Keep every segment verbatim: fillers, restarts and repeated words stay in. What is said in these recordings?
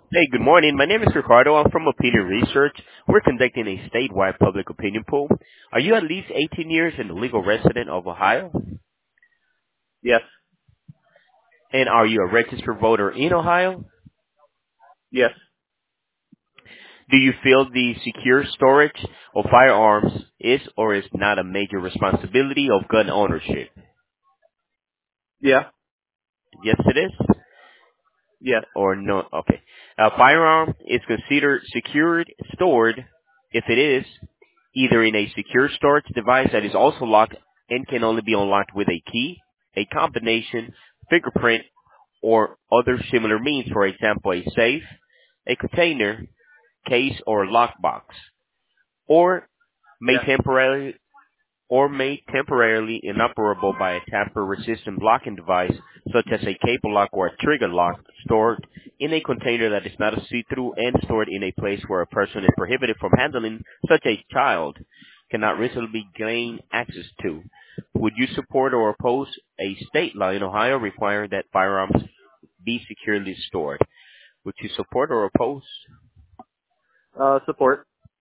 Hey, good morning. My name is Ricardo. I'm from Opinion Research. We're conducting a statewide public opinion poll. Are you at least eighteen years and a legal resident of Ohio? Yes. And are you a registered voter in Ohio? Yes. Do you feel the secure storage of firearms is or is not a major responsibility of gun ownership? Yeah. Yes, it is. Yes. Or no? Okay. A firearm is considered secured, stored, if it is, either in a secure storage device that is also locked and can only be unlocked with a key, a combination, fingerprint, or other similar means, for example, a safe, a container, case, or lockbox, or may Yeah. temporarily or made temporarily inoperable by a tamper-resistant locking device, such as a cable lock or a trigger lock, stored in a container that is not a see-through and stored in a place where a person is prohibited from handling, such a child cannot reasonably gain access to. Would you support or oppose a state law in Ohio requiring that firearms be securely stored? Would you support or oppose? Uh, support.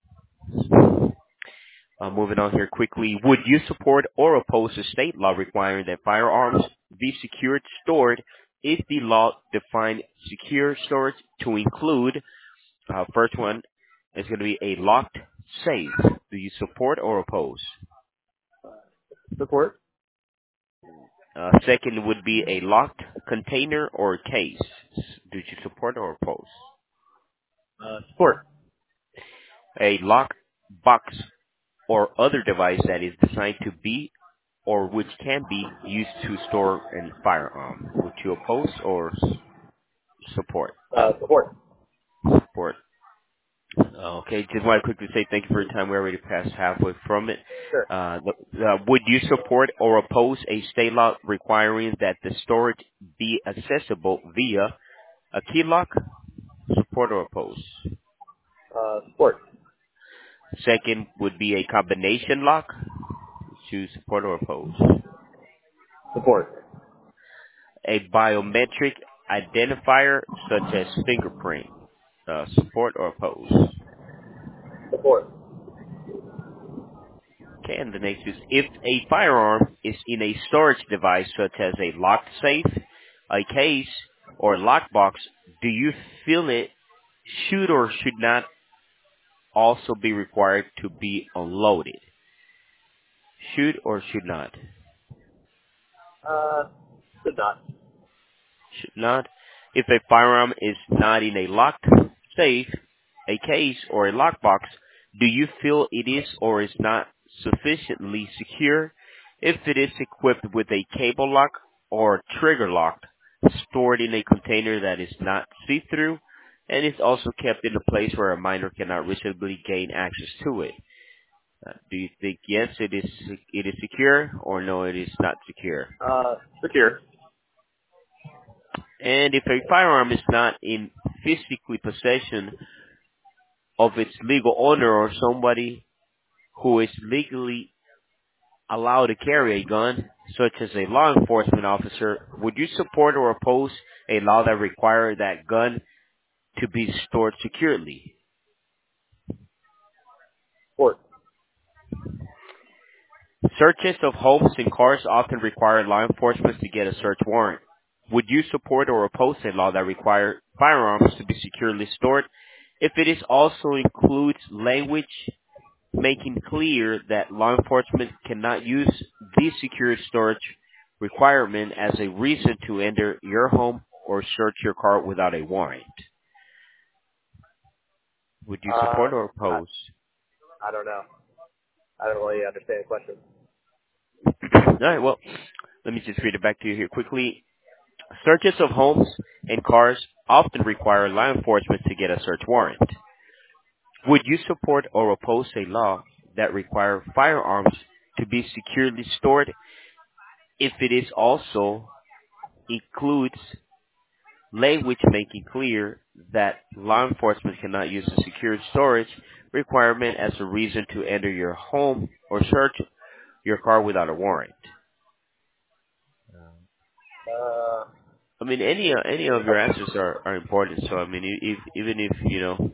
Uh, moving on here quickly, would you support or oppose a state law requiring that firearms be secured stored if the law defined secure storage to include, uh, first one is going to be a locked safe. Do you support or oppose? Support. Uh, second would be a locked container or case. Do you support or oppose? Uh, support. A locked box or other device that is designed to be or which can be used to store a firearm. Would you oppose or s- support? Uh, support. Support. Okay, just want to quickly say thank you for your time. We're already past halfway from it. Sure. Uh, the- uh, would you support or oppose a state law requiring that the storage be accessible via a key lock? Support or oppose? Uh, support. Second would be a combination lock. To support or oppose? Support. A biometric identifier such as fingerprint. Uh, support or oppose? Support. Okay, and the next is if a firearm is in a storage device such as a locked safe, a case, or lockbox, do you feel it should or should not also be required to be unloaded? Should or should not? Uh, should not. Should not. If a firearm is not in a locked safe, a case, or a lockbox, do you feel it is or is not sufficiently secure? If it is equipped with a cable lock or trigger lock, stored in a container that is not see-through, and is also kept in a place where a minor cannot reasonably gain access to it. Uh, do you think yes, it is it is secure, or no, it is not secure? Uh, secure. And if a firearm is not in physically possession of its legal owner or somebody who is legally allowed to carry a gun, such as a law enforcement officer, would you support or oppose a law that requires that gun to be stored securely? Support. Searches of homes and cars often require law enforcement to get a search warrant. Would you support or oppose a law that requires firearms to be securely stored if it is also includes language making clear that law enforcement cannot use the secure storage requirement as a reason to enter your home or search your car without a warrant? Would you Uh, support or I, oppose? I don't know. I don't really understand the question. All right, well, let me just read it back to you here quickly. Searches of homes and cars often require law enforcement to get a search warrant. Would you support or oppose a law that requires firearms to be securely stored if it is also includes language making clear that law enforcement cannot use the secure storage requirement as a reason to enter your home or search your car without a warrant? Uh, I mean, any uh, any of your answers are are important. So I mean, i- if even if you know,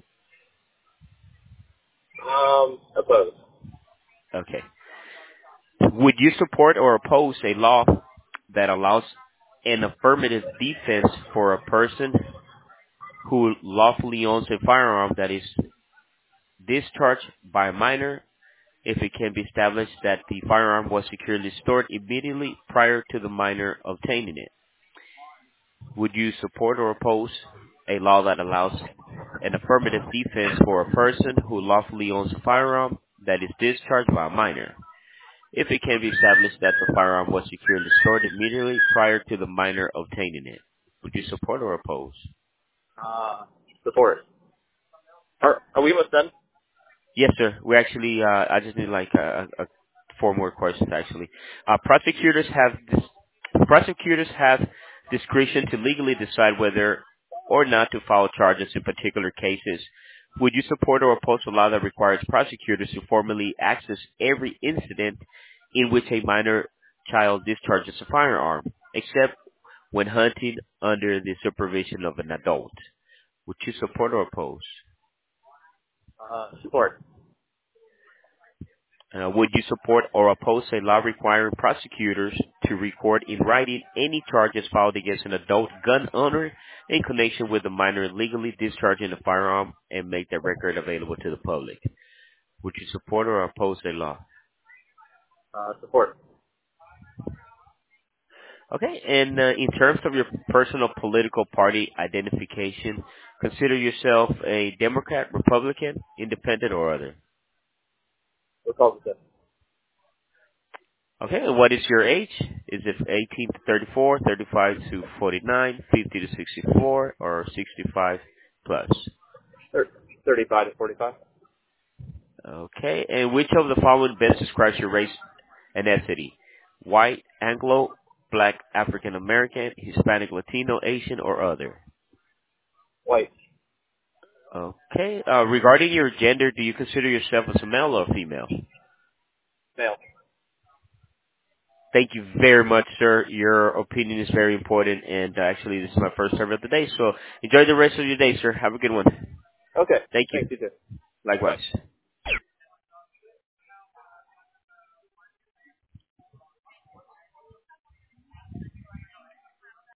Um, opposed. okay, would you support or oppose a law that allows an affirmative defense for a person who lawfully owns a firearm that is discharged by a minor if it can be established that the firearm was securely stored immediately prior to the minor obtaining it? Would you support or oppose a law that allows an affirmative defense for a person who lawfully owns a firearm that is discharged by a minor if it can be established that the firearm was securely stored immediately prior to the minor obtaining it? Would you support or oppose? Uh, support. Are, are we almost done? Yes, sir. We actually, uh, I just need like uh, uh, four more questions actually. Uh, prosecutors have dis- prosecutors have discretion to legally decide whether or not to file charges in particular cases. Would you support or oppose a law that requires prosecutors to formally access every incident in which a minor child discharges a firearm, except when hunting under the supervision of an adult? Would you support or oppose? Uh, support. Uh, would you support or oppose a law requiring prosecutors to record in writing any charges filed against an adult gun owner in connection with a minor illegally discharging a firearm and make that record available to the public? Would you support or oppose a law? Uh, support. Okay, and uh, in terms of your personal political party identification, consider yourself a Democrat, Republican, Independent, or other. Republican. Okay, and what is your age? Is it eighteen to thirty-four, thirty-five to forty-nine, fifty to sixty-four, or sixty-five plus? Thir- thirty-five to forty-five. Okay, and which of the following best describes your race and ethnicity? White, Anglo, Black, African American, Hispanic, Latino, Asian, or other? White. Okay, uh, regarding your gender, do you consider yourself as a male or female? Male. Thank you very much, sir. Your opinion is very important, and uh, actually, this is my first survey of the day, so enjoy the rest of your day, sir. Have a good one. Okay. Thank you. Thanks, you too. Bye. Likewise.